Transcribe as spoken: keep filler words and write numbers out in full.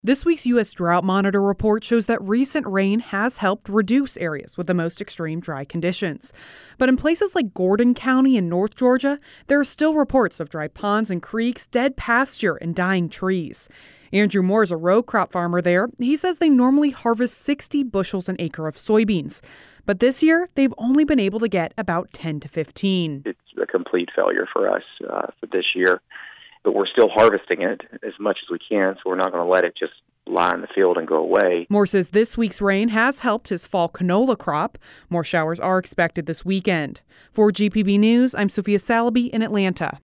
This week's U S Drought Monitor report shows that recent rain has helped reduce areas with the most extreme dry conditions. But in places like Gordon County in North Georgia, there are still reports of dry ponds and creeks, dead pasture, and dying trees. Andrew Moore is a row crop farmer there. He says they normally harvest sixty bushels an acre of soybeans. But this year, they've only been able to get about ten to fifteen. It's a complete failure for us uh, for this year. But we're still harvesting it as much as we can, so we're not going to let it just lie in the field and go away. Moore says this week's rain has helped his fall canola crop. More showers are expected this weekend. For G P B News, I'm Sophia Salaby in Atlanta.